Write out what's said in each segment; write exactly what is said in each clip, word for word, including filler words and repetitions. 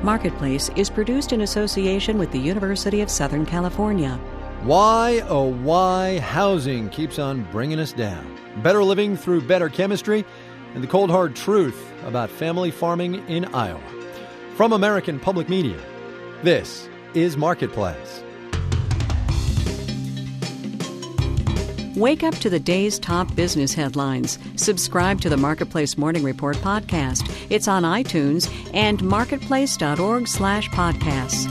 Marketplace is produced in association with the University of Southern California. Why, oh why, housing keeps on bringing us down. Better living through better chemistry, and the cold hard truth about family farming in Iowa. From American Public Media, this is Marketplace. Wake up to the day's top business headlines. Subscribe to the Marketplace Morning Report podcast. It's on iTunes and marketplace.org slash podcasts.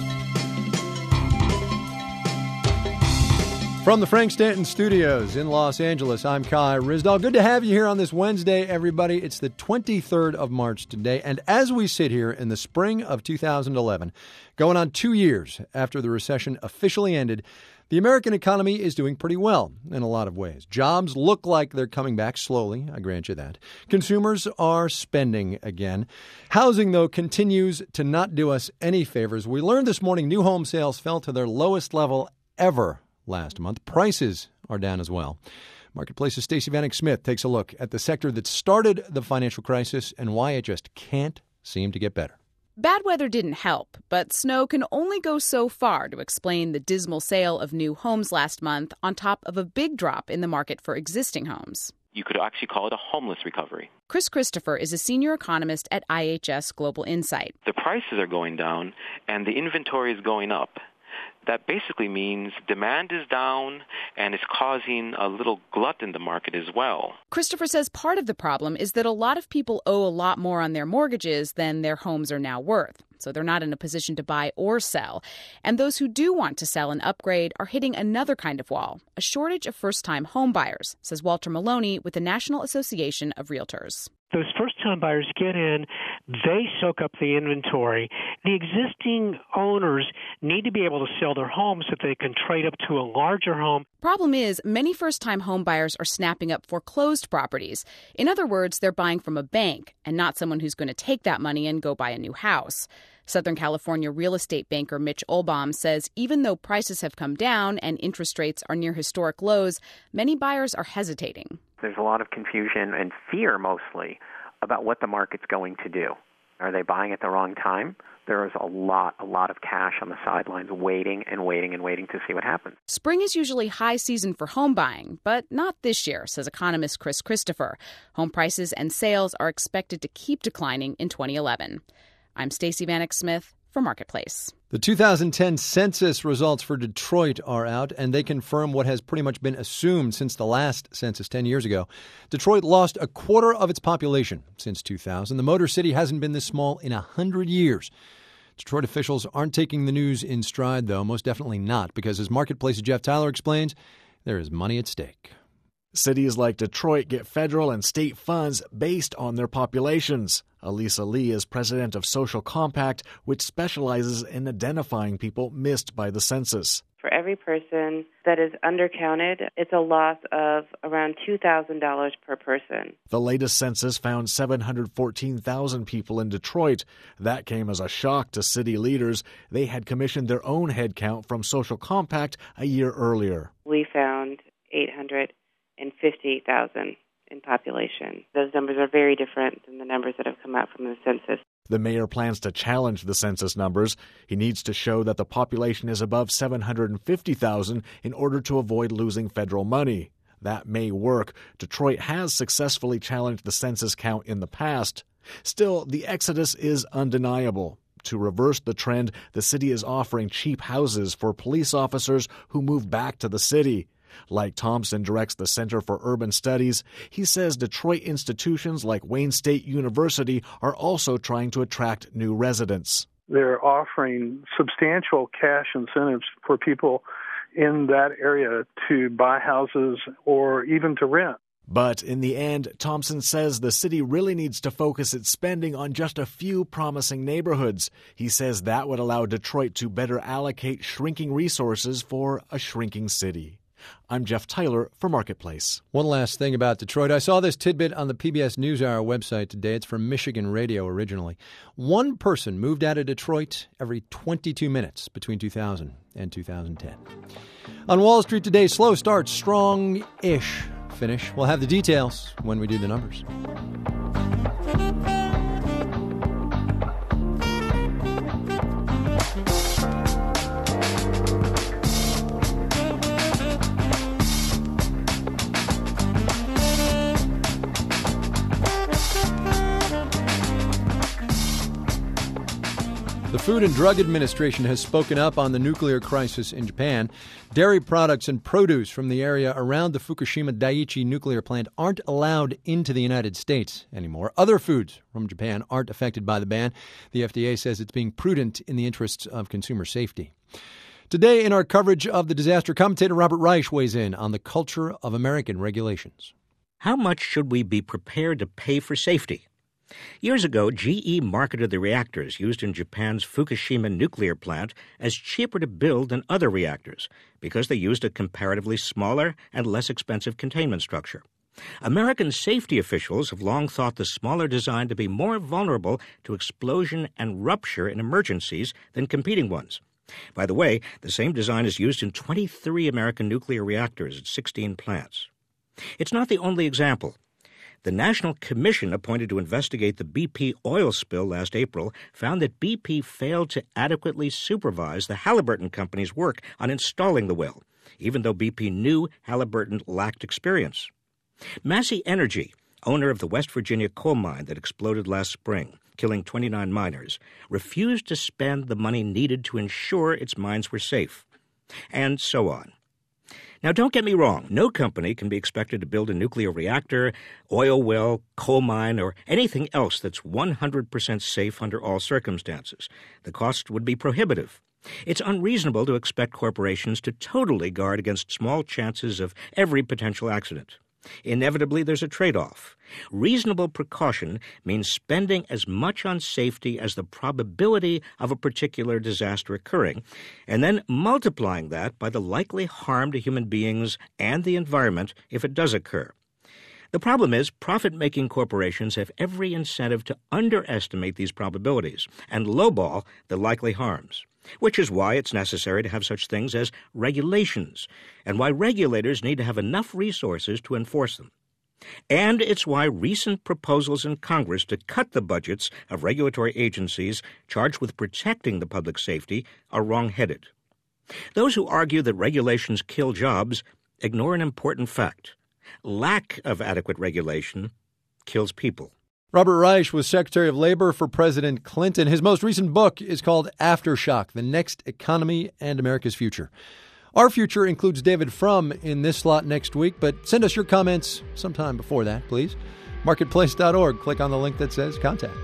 From the Frank Stanton Studios in Los Angeles, I'm Kai Ryssdal. Good to have you here on this Wednesday, everybody. It's the twenty-third of March today, and as we sit here in the spring of two thousand eleven, going on two years after the recession officially ended, the American economy is doing pretty well in a lot of ways. Jobs look like they're coming back slowly, I grant you that. Consumers are spending again. Housing, though, continues to not do us any favors. We learned this morning new home sales fell to their lowest level ever last month. Prices are down as well. Marketplace's Stacey Vanek Smith takes a look at the sector that started the financial crisis and why it just can't seem to get better. Bad weather didn't help, but snow can only go so far to explain the dismal sale of new homes last month on top of a big drop in the market for existing homes. You could actually call it a homeless recovery. Chris Christopher is a senior economist at I H S Global Insight. The prices are going down and the inventory is going up. That basically means demand is down and it's causing a little glut in the market as well. Christopher says part of the problem is that a lot of people owe a lot more on their mortgages than their homes are now worth. So they're not in a position to buy or sell. And those who do want to sell and upgrade are hitting another kind of wall, a shortage of first-time home buyers, says Walter Maloney with the National Association of Realtors. Those first-time buyers get in, they soak up the inventory. The existing owners need to be able to sell their homes so they can trade up to a larger home. Problem is, many first-time home buyers are snapping up foreclosed properties. In other words, they're buying from a bank and not someone who's going to take that money and go buy a new house. Southern California real estate banker Mitch Olbaum says even though prices have come down and interest rates are near historic lows, many buyers are hesitating. There's a lot of confusion and fear mostly about what the market's going to do. Are they buying at the wrong time? There is a lot, a lot of cash on the sidelines waiting and waiting and waiting to see what happens. Spring is usually high season for home buying, but not this year, says economist Chris Christopher. Home prices and sales are expected to keep declining in twenty eleven. I'm Stacey Vanek Smith for Marketplace. The two thousand ten census results for Detroit are out, and they confirm what has pretty much been assumed since the last census ten years ago. Detroit lost a quarter of its population since two thousand. The Motor City hasn't been this small in one hundred years. Detroit officials aren't taking the news in stride, though, most definitely not, because as Marketplace's Jeff Tyler explains, there is money at stake. Cities like Detroit get federal and state funds based on their populations. Elisa Lee is president of Social Compact, which specializes in identifying people missed by the census. For every person that is undercounted, it's a loss of around two thousand dollars per person. The latest census found seven hundred fourteen thousand people in Detroit. That came as a shock to city leaders. They had commissioned their own head count from Social Compact a year earlier. We found eight hundred fifty thousand in population. Those numbers are very different than the numbers that have come out from the census. The mayor plans to challenge the census numbers. He needs to show that the population is above seven hundred fifty thousand in order to avoid losing federal money. That may work. Detroit has successfully challenged the census count in the past. Still, the exodus is undeniable. To reverse the trend, the city is offering cheap houses for police officers who move back to the city. Like Thompson directs the Center for Urban Studies, he says Detroit institutions like Wayne State University are also trying to attract new residents. They're offering substantial cash incentives for people in that area to buy houses or even to rent. But in the end, Thompson says the city really needs to focus its spending on just a few promising neighborhoods. He says that would allow Detroit to better allocate shrinking resources for a shrinking city. I'm Jeff Tyler for Marketplace. One last thing about Detroit. I saw this tidbit on the P B S NewsHour website today. It's from Michigan Radio originally. One person moved out of Detroit every twenty-two minutes between two thousand and two thousand ten. On Wall Street today, slow start, strong-ish finish. We'll have the details when we do the numbers. The Food and Drug Administration has spoken up on the nuclear crisis in Japan. Dairy products and produce from the area around the Fukushima Daiichi nuclear plant aren't allowed into the United States anymore. Other foods from Japan aren't affected by the ban. The F D A says it's being prudent in the interests of consumer safety. Today in our coverage of the disaster, commentator Robert Reich weighs in on the culture of American regulations. How much should we be prepared to pay for safety? Years ago, G E marketed the reactors used in Japan's Fukushima nuclear plant as cheaper to build than other reactors because they used a comparatively smaller and less expensive containment structure. American safety officials have long thought the smaller design to be more vulnerable to explosion and rupture in emergencies than competing ones. By the way, the same design is used in twenty-three American nuclear reactors at sixteen plants. It's not the only example. The National Commission appointed to investigate the B P oil spill last April found that B P failed to adequately supervise the Halliburton company's work on installing the well, even though B P knew Halliburton lacked experience. Massey Energy, owner of the West Virginia coal mine that exploded last spring, killing twenty-nine miners, refused to spend the money needed to ensure its mines were safe, and so on. Now, don't get me wrong. No company can be expected to build a nuclear reactor, oil well, coal mine, or anything else that's one hundred percent safe under all circumstances. The cost would be prohibitive. It's unreasonable to expect corporations to totally guard against small chances of every potential accident. Inevitably, there's a trade-off. Reasonable precaution means spending as much on safety as the probability of a particular disaster occurring, and then multiplying that by the likely harm to human beings and the environment if it does occur. The problem is profit-making corporations have every incentive to underestimate these probabilities and lowball the likely harms, which is why it's necessary to have such things as regulations, and why regulators need to have enough resources to enforce them. And it's why recent proposals in Congress to cut the budgets of regulatory agencies charged with protecting the public safety are wrong-headed. Those who argue that regulations kill jobs ignore an important fact. Lack of adequate regulation kills people. Robert Reich was Secretary of Labor for President Clinton. His most recent book is called Aftershock, The Next Economy and America's Future. Our future includes David Frum in this slot next week, but send us your comments sometime before that, please. marketplace dot org. Click on the link that says Contact.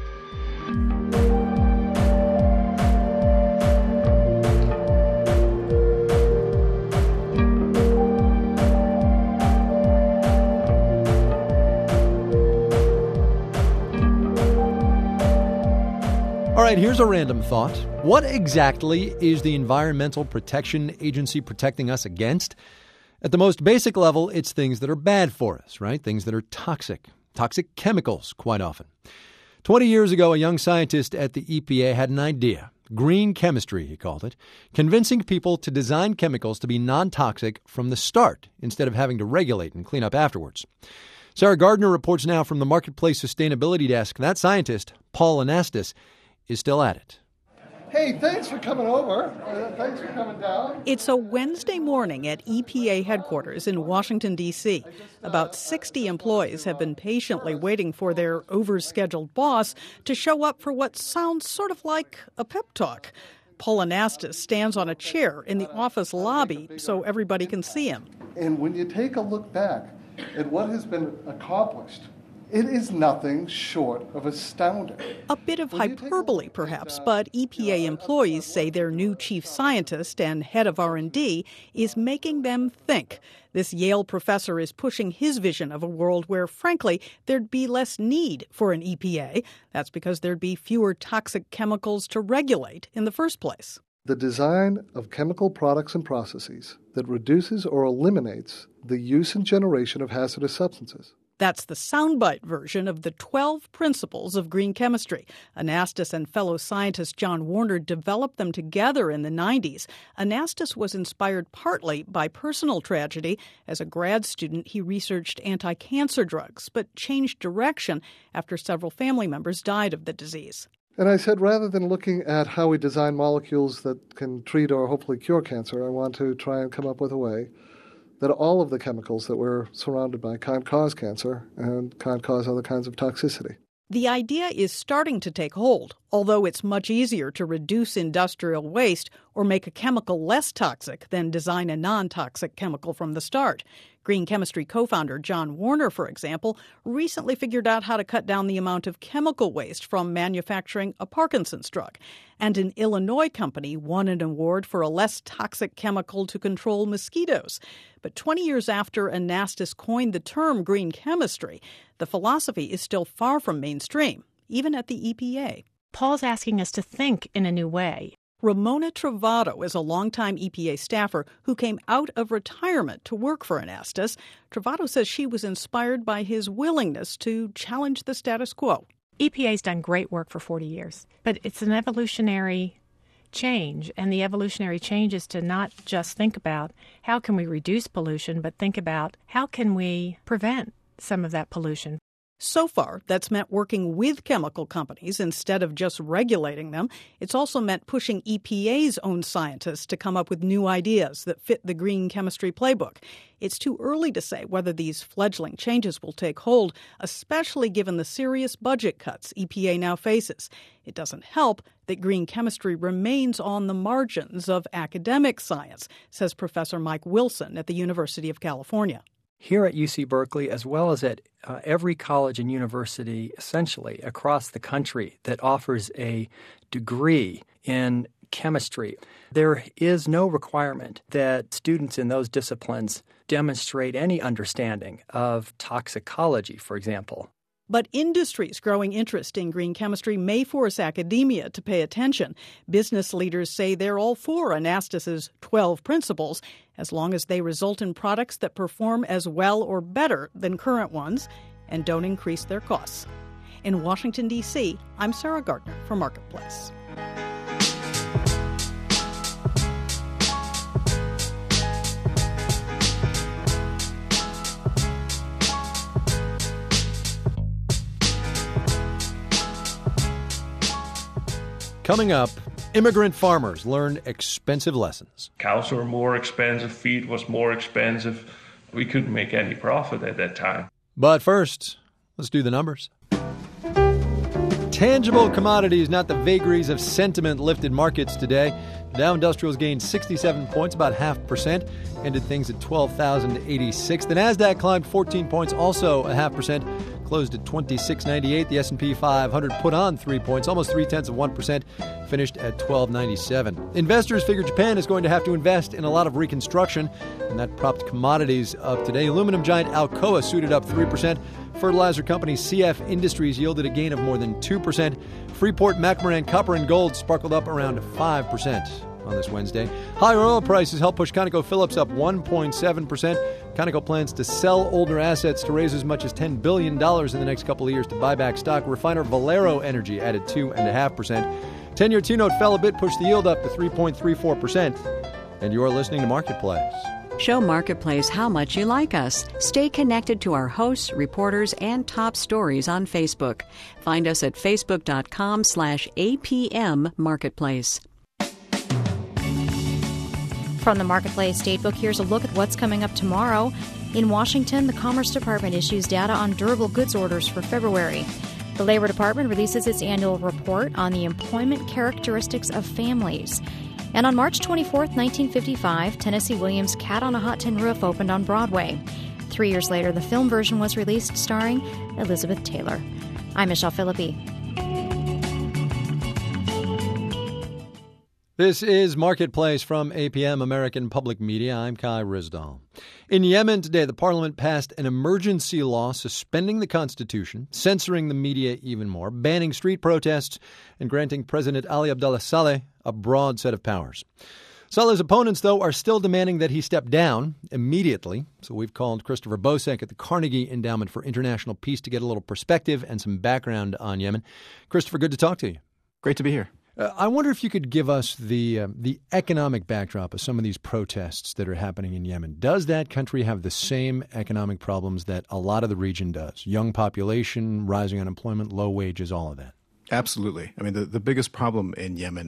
All right, here's a random thought. What exactly is the Environmental Protection Agency protecting us against? At the most basic level, it's things that are bad for us, right? Things that are toxic. Toxic chemicals, quite often. Twenty years ago, a young scientist at the E P A had an idea. Green chemistry, he called it. Convincing people to design chemicals to be non-toxic from the start, instead of having to regulate and clean up afterwards. Sarah Gardner reports now from the Marketplace Sustainability Desk. That scientist, Paul Anastas, is still at it. Hey, thanks for coming over. Uh, thanks for coming down. It's a Wednesday morning at E P A headquarters in Washington, D C About sixty employees have been patiently waiting for their overscheduled boss to show up for what sounds sort of like a pep talk. Paul Anastas stands on a chair in the office lobby so everybody can see him. And when you take a look back at what has been accomplished, it is nothing short of astounding. A bit of hyperbole, perhaps, but E P A employees say their new chief scientist and head of R and D is making them think. This Yale professor is pushing his vision of a world where, frankly, there'd be less need for an E P A. That's because there'd be fewer toxic chemicals to regulate in the first place. The design of chemical products and processes that reduces or eliminates the use and generation of hazardous substances. That's the soundbite version of the twelve principles of green chemistry. Anastas and fellow scientist John Warner developed them together in the nineties. Anastas was inspired partly by personal tragedy. As a grad student, he researched anti-cancer drugs, but changed direction after several family members died of the disease. And I said, rather than looking at how we design molecules that can treat or hopefully cure cancer, I want to try and come up with a way that all of the chemicals that we're surrounded by can't cause cancer and can't cause other kinds of toxicity. The idea is starting to take hold, although it's much easier to reduce industrial waste or make a chemical less toxic than design a non-toxic chemical from the start. Green Chemistry co-founder John Warner, for example, recently figured out how to cut down the amount of chemical waste from manufacturing a Parkinson's drug. And an Illinois company won an award for a less toxic chemical to control mosquitoes. But twenty years after Anastas coined the term green chemistry, the philosophy is still far from mainstream, even at the E P A. Paul's asking us to think in a new way. Ramona Travado is a longtime E P A staffer who came out of retirement to work for Anastas. Travado says she was inspired by his willingness to challenge the status quo. E P A's done great work for forty years, but it's an evolutionary change, and the evolutionary change is to not just think about how can we reduce pollution, but think about how can we prevent some of that pollution. So far, that's meant working with chemical companies instead of just regulating them. It's also meant pushing E P A's own scientists to come up with new ideas that fit the green chemistry playbook. It's too early to say whether these fledgling changes will take hold, especially given the serious budget cuts E P A now faces. It doesn't help that green chemistry remains on the margins of academic science, says Professor Mike Wilson at the University of California. Here at U C Berkeley, as well as at uh, every college and university essentially across the country that offers a degree in chemistry, there is no requirement that students in those disciplines demonstrate any understanding of toxicology, for example. But industry's growing interest in green chemistry may force academia to pay attention. Business leaders say they're all for Anastas's twelve principles, as long as they result in products that perform as well or better than current ones and don't increase their costs. In Washington, D C, I'm Sarah Gardner for Marketplace. Coming up, immigrant farmers learn expensive lessons. Cows were more expensive, feed was more expensive. We couldn't make any profit at that time. But first, let's do the numbers. Tangible commodities, not the vagaries of sentiment, lifted markets today. Dow Industrials gained sixty-seven points, about half percent, ended things at twelve thousand eighty-six. The Nasdaq climbed fourteen points, also a half percent, closed at twenty-six ninety-eight. The S and P five hundred put on three points, almost three-tenths of one percent, finished at twelve ninety-seven. Investors figure Japan is going to have to invest in a lot of reconstruction, and that propped commodities up today. Aluminum giant Alcoa suited up three percent. Fertilizer company C F Industries yielded a gain of more than two percent. Freeport, McMoran, Copper and Gold sparkled up around five percent on this Wednesday. Higher oil prices helped push ConocoPhillips up one point seven percent. Conoco plans to sell older assets to raise as much as ten billion dollars in the next couple of years to buy back stock. Refiner Valero Energy added two point five percent. ten-year T-note fell a bit, pushed the yield up to three point three four percent. And you're listening to Marketplace. Show Marketplace how much you like us. Stay connected to our hosts, reporters, and top stories on Facebook. Find us at facebook.com slash APM Marketplace. From the Marketplace Datebook, here's a look at what's coming up tomorrow. In Washington, the Commerce Department issues data on durable goods orders for February. The Labor Department releases its annual report on the employment characteristics of families. And on March twenty-fourth, nineteen fifty-five, Tennessee Williams' Cat on a Hot Tin Roof opened on Broadway. Three years later, the film version was released starring Elizabeth Taylor. I'm Michelle Philippi. This is Marketplace from A P M, American Public Media. I'm Kai Rizdal. In Yemen today, the parliament passed an emergency law suspending the constitution, censoring the media even more, banning street protests, and granting President Ali Abdullah Saleh a broad set of powers. Saleh's opponents, though, are still demanding that he step down immediately. So we've called Christopher Bosek at the Carnegie Endowment for International Peace to get a little perspective and some background on Yemen. Christopher, good to talk to you. Great to be here. Uh, I wonder if you could give us the uh, the economic backdrop of some of these protests that are happening in Yemen. Does that country have the same economic problems that a lot of the region does? Young population, rising unemployment, low wages, all of that? Absolutely. I mean, the, the biggest problem in Yemen is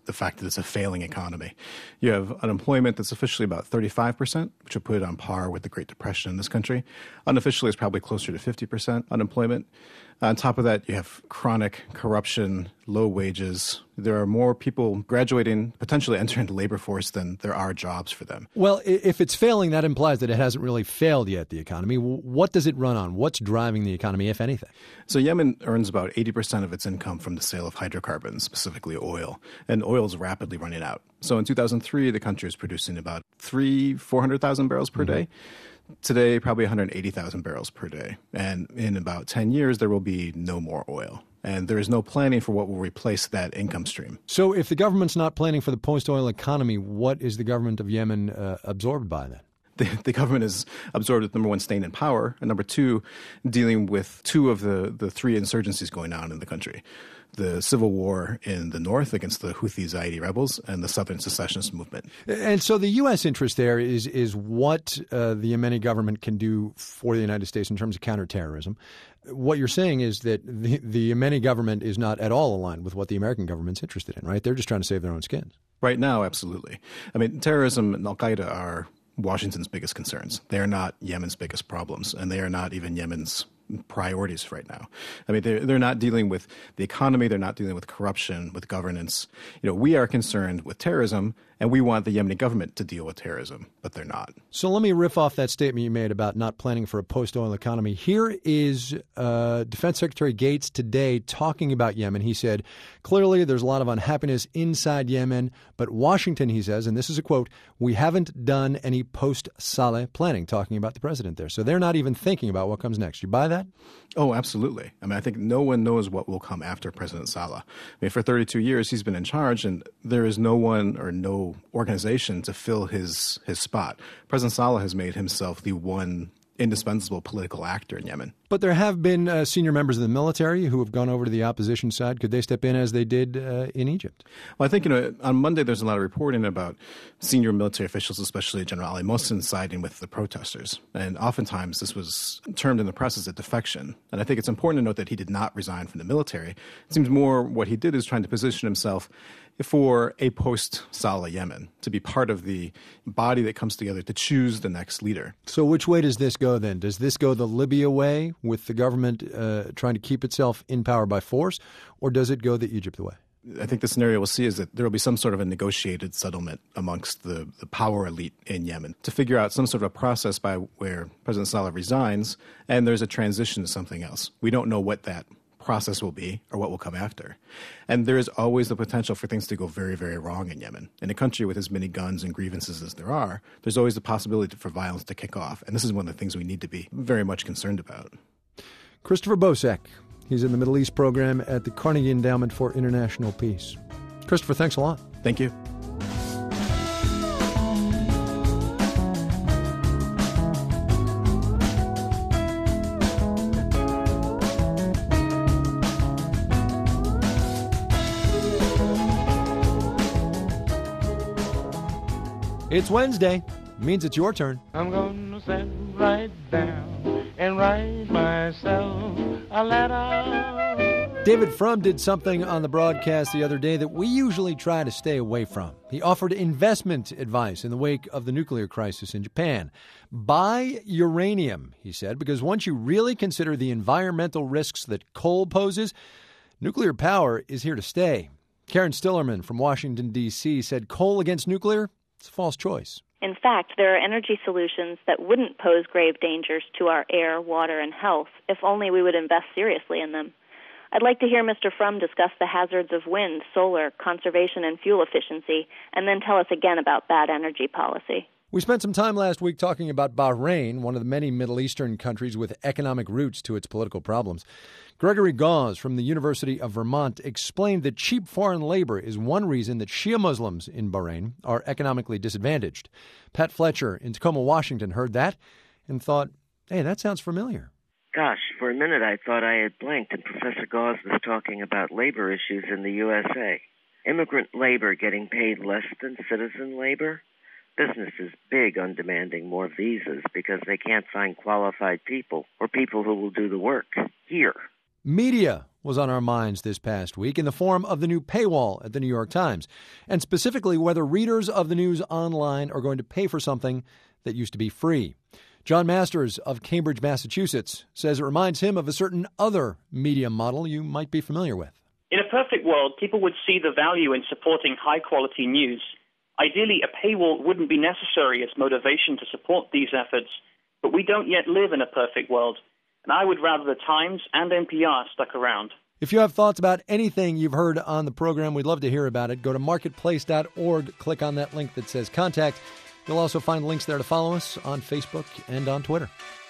the fact that it's a failing economy. You have unemployment that's officially about thirty-five percent, which would put it on par with the Great Depression in this country. Unofficially, it's probably closer to fifty percent unemployment. On top of that, you have chronic corruption, low wages. There are more people graduating, potentially entering the labor force than there are jobs for them. Well, if it's failing, that implies that it hasn't really failed yet, the economy. What does it run on? What's driving the economy, if anything? So Yemen earns about eighty percent of its income from the sale of hydrocarbons, specifically oil. And oil is rapidly running out. So in two thousand three, the country was producing about three, four hundred thousand barrels per mm-hmm. day. Today, probably one hundred eighty thousand barrels per day. And in about ten years, there will be no more oil. And there is no planning for what will replace that income stream. So if the government's not planning for the post-oil economy, what is the government of Yemen uh, absorbed by then? The, the government is absorbed with, number one, staying in power, and number two, dealing with two of the, the three insurgencies going on in the country. The civil war in the north against the Houthi Zaidi rebels and the southern secessionist movement. And so the U S interest there is is what uh, the Yemeni government can do for the United States in terms of counterterrorism. What you're saying is that the, the Yemeni government is not at all aligned with what the American government's interested in, right? They're just trying to save their own skins. Right now, absolutely. I mean, terrorism and al-Qaeda are Washington's biggest concerns. They are not Yemen's biggest problems, and they are not even Yemen's priorities right now. I mean, they're, they're not dealing with the economy. They're not dealing with corruption, with governance. You know, we are concerned with terrorism, and we want the Yemeni government to deal with terrorism, but they're not. So let me riff off that statement you made about not planning for a post-oil economy. Here is uh, Defense Secretary Gates today talking about Yemen. He said, clearly there's a lot of unhappiness inside Yemen, but Washington, he says, and this is a quote, we haven't done any post-Saleh planning, talking about the president there. So they're not even thinking about what comes next. You buy that? Oh, absolutely. I mean, I think no one knows what will come after President Saleh. I mean, for thirty-two years, he's been in charge, and there is no one or no organization to fill his his spot. President Saleh has made himself the one indispensable political actor in Yemen. But there have been uh, senior members of the military who have gone over to the opposition side. Could they step in as they did uh, in Egypt? Well, I think, you know, on Monday there's a lot of reporting about senior military officials, especially General Ali Mohsen, siding with the protesters. And oftentimes this was termed in the press as a defection. And I think it's important to note that he did not resign from the military. It seems more what he did is trying to position himself for a post-Saleh Yemen, to be part of the body that comes together to choose the next leader. So which way does this go then? Does this go the Libya way, with the government uh, trying to keep itself in power by force, or does it go the Egypt way? I think the scenario we'll see is that there will be some sort of a negotiated settlement amongst the, the power elite in Yemen to figure out some sort of a process by where President Saleh resigns and there's a transition to something else. We don't know what that process will be or what will come after. And there is always the potential for things to go very, very wrong in Yemen. In a country with as many guns and grievances as there are, there's always the possibility for violence to kick off. And this is one of the things we need to be very much concerned about. Christopher Bosek. He's in the Middle East program at the Carnegie Endowment for International Peace. Christopher, thanks a lot. Thank you. It's Wednesday. It means it's your turn. I'm going to sit right down and write myself a letter. David Frum did something on the broadcast the other day that we usually try to stay away from. He offered investment advice in the wake of the nuclear crisis in Japan. Buy uranium, he said, because once you really consider the environmental risks that coal poses, nuclear power is here to stay. Karen Stillerman from Washington, D C said coal against nuclear? It's a false choice. In fact, there are energy solutions that wouldn't pose grave dangers to our air, water, and health if only we would invest seriously in them. I'd like to hear Mister Frum discuss the hazards of wind, solar, conservation, and fuel efficiency, and then tell us again about bad energy policy. We spent some time last week talking about Bahrain, one of the many Middle Eastern countries with economic roots to its political problems. Gregory Gause from the University of Vermont explained that cheap foreign labor is one reason that Shia Muslims in Bahrain are economically disadvantaged. Pat Fletcher in Tacoma, Washington heard that and thought, hey, that sounds familiar. Gosh, for a minute I thought I had blinked and Professor Gause was talking about labor issues in the U S A. Immigrant labor getting paid less than citizen labor? Business is big on demanding more visas because they can't find qualified people or people who will do the work here. Media was on our minds this past week in the form of the new paywall at the New York Times, and specifically whether readers of the news online are going to pay for something that used to be free. John Masters of Cambridge, Massachusetts, says it reminds him of a certain other media model you might be familiar with. In a perfect world, people would see the value in supporting high-quality news. Ideally, a paywall wouldn't be necessary as motivation to support these efforts, but we don't yet live in a perfect world, and I would rather the Times and N P R stuck around. If you have thoughts about anything you've heard on the program, we'd love to hear about it. Go to marketplace dot org, click on that link that says Contact. You'll also find links there to follow us on Facebook and on Twitter.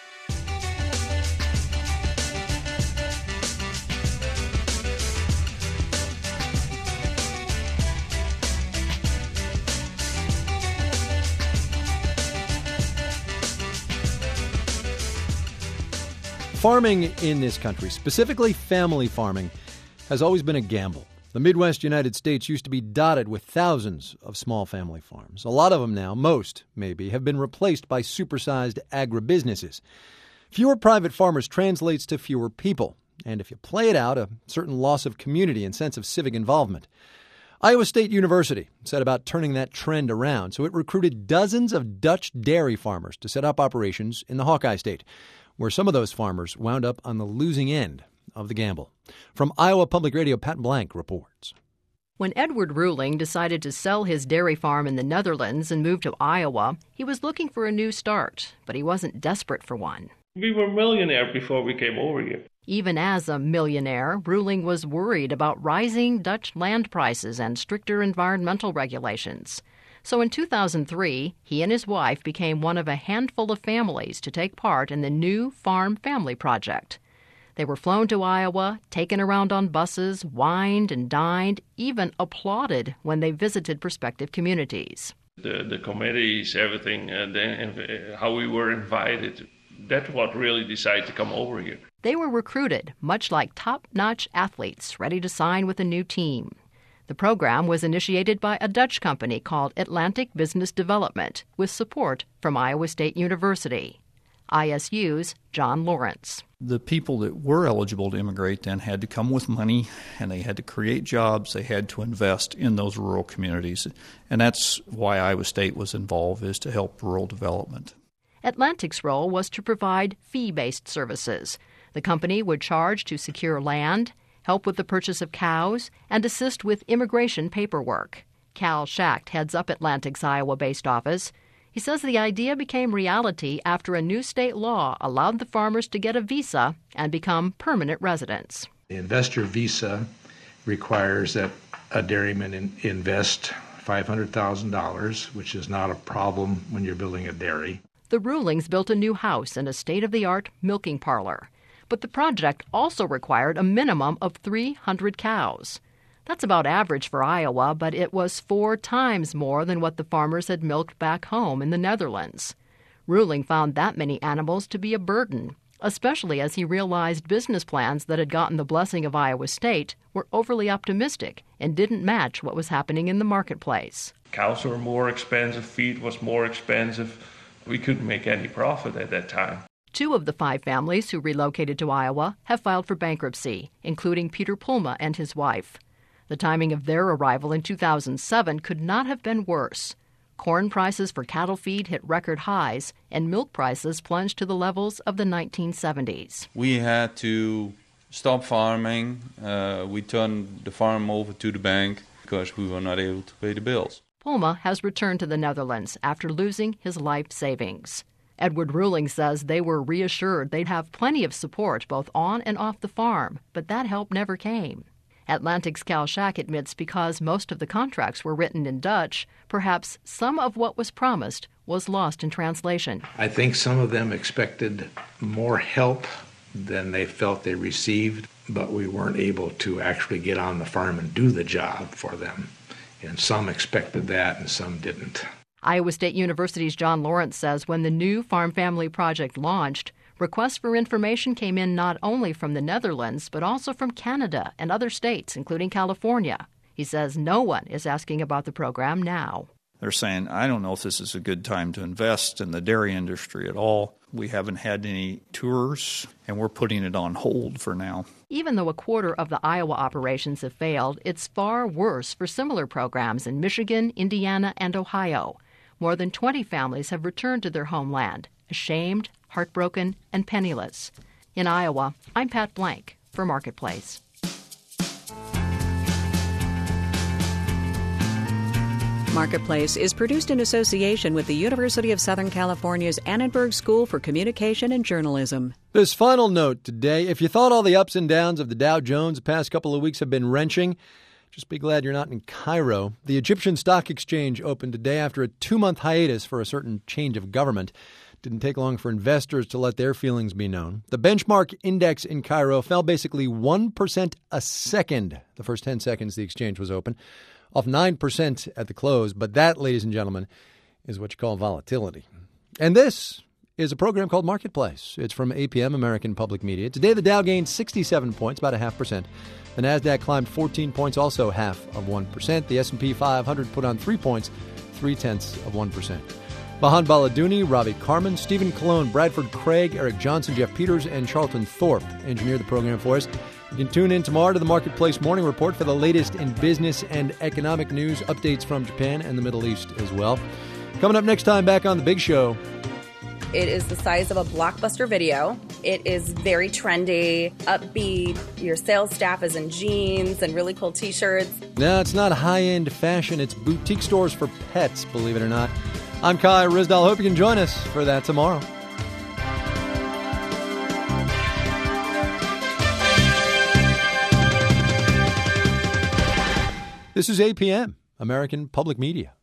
Farming in this country, specifically family farming, has always been a gamble. The Midwest United States used to be dotted with thousands of small family farms. A lot of them now, most maybe, have been replaced by supersized agribusinesses. Fewer private farmers translates to fewer people, and if you play it out, a certain loss of community and sense of civic involvement. Iowa State University set about turning that trend around, so it recruited dozens of Dutch dairy farmers to set up operations in the Hawkeye State, where some of those farmers wound up on the losing end of the gamble. From Iowa Public Radio, Pat Blank reports. When Edward Ruling decided to sell his dairy farm in the Netherlands and move to Iowa, he was looking for a new start, but he wasn't desperate for one. We were millionaires before we came over here. Even as a millionaire, Ruling was worried about rising Dutch land prices and stricter environmental regulations. So in two thousand three, he and his wife became one of a handful of families to take part in the new Farm Family Project. They were flown to Iowa, taken around on buses, wined and dined, even applauded when they visited prospective communities. The, the committees, everything, and then how we were invited, that's what really decided to come over here. They were recruited, much like top-notch athletes ready to sign with a new team. The program was initiated by a Dutch company called Atlantic Business Development, with support from Iowa State University. I S U's John Lawrence. The people that were eligible to immigrate then had to come with money, and they had to create jobs. They had to invest in those rural communities. And that's why Iowa State was involved, is to help rural development. Atlantic's role was to provide fee-based services. The company would charge to secure land, help with the purchase of cows, and assist with immigration paperwork. Cal Schacht heads up Atlantic's Iowa-based office. He says the idea became reality after a new state law allowed the farmers to get a visa and become permanent residents. The investor visa requires that a dairyman in, invest five hundred thousand dollars, which is not a problem when you're building a dairy. The Rulings built a new house and a state-of-the-art milking parlor. But the project also required a minimum of three hundred cows. That's about average for Iowa, but it was four times more than what the farmers had milked back home in the Netherlands. Ruling found that many animals to be a burden, especially as he realized business plans that had gotten the blessing of Iowa State were overly optimistic and didn't match what was happening in the marketplace. Cows were more expensive, feed was more expensive. We couldn't make any profit at that time. Two of the five families who relocated to Iowa have filed for bankruptcy, including Peter Pulma and his wife. The timing of their arrival in two thousand seven could not have been worse. Corn prices for cattle feed hit record highs, and milk prices plunged to the levels of the nineteen seventies. We had to stop farming. Uh, we turned the farm over to the bank because we were not able to pay the bills. Pulma has returned to the Netherlands after losing his life savings. Edward Ruling says they were reassured they'd have plenty of support both on and off the farm, but that help never came. Atlantic's Cal Schacht admits because most of the contracts were written in Dutch, perhaps some of what was promised was lost in translation. I think some of them expected more help than they felt they received, but we weren't able to actually get on the farm and do the job for them. And some expected that and some didn't. Iowa State University's John Lawrence says when the new Farm Family Project launched, requests for information came in not only from the Netherlands, but also from Canada and other states, including California. He says no one is asking about the program now. They're saying, I don't know if this is a good time to invest in the dairy industry at all. We haven't had any tours, and we're putting it on hold for now. Even though a quarter of the Iowa operations have failed, it's far worse for similar programs in Michigan, Indiana, and Ohio. More than twenty families have returned to their homeland, ashamed, heartbroken, and penniless. In Iowa, I'm Pat Blank for Marketplace. Marketplace is produced in association with the University of Southern California's Annenberg School for Communication and Journalism. This final note today, if you thought all the ups and downs of the Dow Jones the past couple of weeks have been wrenching, just be glad you're not in Cairo. The Egyptian Stock Exchange opened today after a two-month hiatus for a certain change of government. Didn't take long for investors to let their feelings be known. The benchmark index in Cairo fell basically one percent a second the first ten seconds the exchange was open, off nine percent at the close. But that, ladies and gentlemen, is what you call volatility. And this is a program called Marketplace. It's from A P M, American Public Media. Today, the Dow gained sixty-seven points, about a half percent. The NASDAQ climbed fourteen points, also half of one percent. The S and P five hundred put on three points, three-tenths of one percent. Bahan Baladuni, Ravi Carmen, Stephen Colon, Bradford Craig, Eric Johnson, Jeff Peters, and Charlton Thorpe engineered the program for us. You can tune in tomorrow to the Marketplace Morning Report for the latest in business and economic news, updates from Japan and the Middle East as well. Coming up next time back on The Big Show. It is the size of a Blockbuster video. It is very trendy, upbeat. Your sales staff is in jeans and really cool T-shirts. No, it's not high-end fashion. It's boutique stores for pets, believe it or not. I'm Kai Ryssdal. Hope you can join us for that tomorrow. This is A P M, American Public Media.